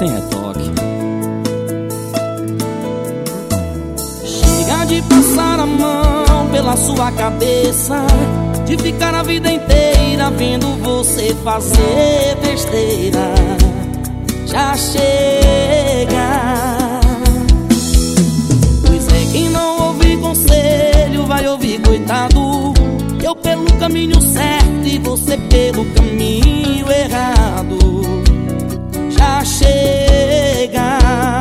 sem retoque. Chega de passar a mão pela sua cabeça, de ficar a vida inteira vendo você fazer besteira. Já chega. Pois é, quem não ouvir conselho vai ouvir coitado. Eu pelo caminho certo e você pelo caminho errado. Já chega.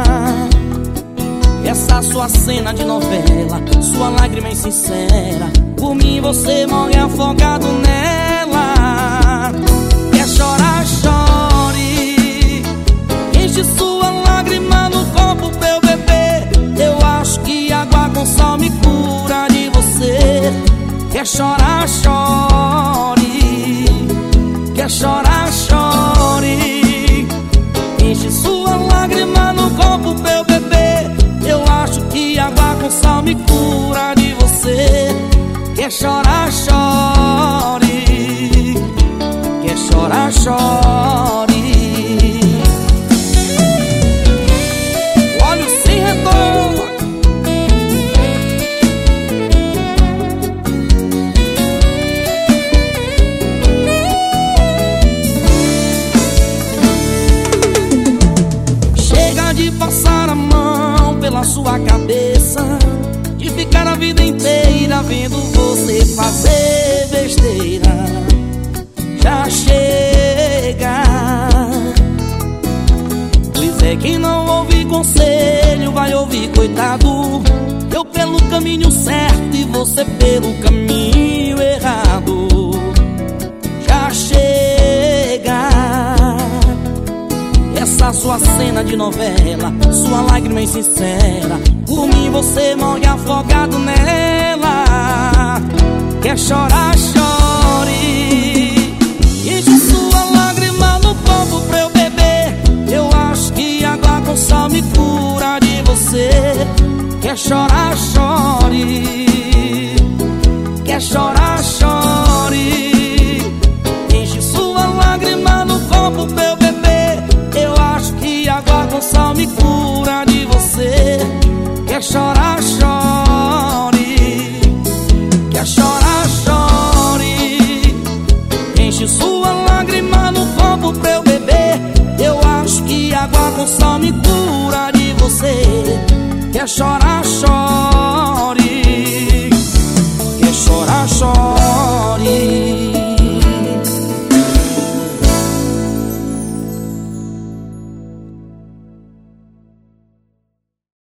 Essa sua cena de novela, sua lágrima insincera, por mim você morre afogado nela. Quer chorar, chore, enche sua lágrima no copo pra eu beber. Eu acho que água com sal me cura de você. Quer chorar, chore, quer chorar, chore, enche sua lágrima no copo pra eu beber. Eu acho que água com sal me cura de você. Quer chorar, chore, quer chorar, chore. Olha sem retorno. Chega de passar a mão pela sua cabeça, de ficar a vida inteira vendo você fazer besteira. Já chega. Pois é, quem não ouvir conselho vai ouvir coitado. Eu pelo caminho certo e você pelo caminho errado. Já chega. Essa sua cena de novela, sua lágrima insincera, por mim você morre afogado nela. Quer chorar, chore, enche sua lágrima no copo pra eu beber. Eu acho que água com sal me cura de você. Quer chorar, chore, quer chorar, chore, enche sua lágrima no copo pra eu beber. Eu acho que água com sal me cura de você. Quer chorar, chore, quer chorar, chore, enche sua lágrima no copo pra eu beber. Eu acho que água com sal me cura de você. Quer chorar, chore, quer chorar, chore.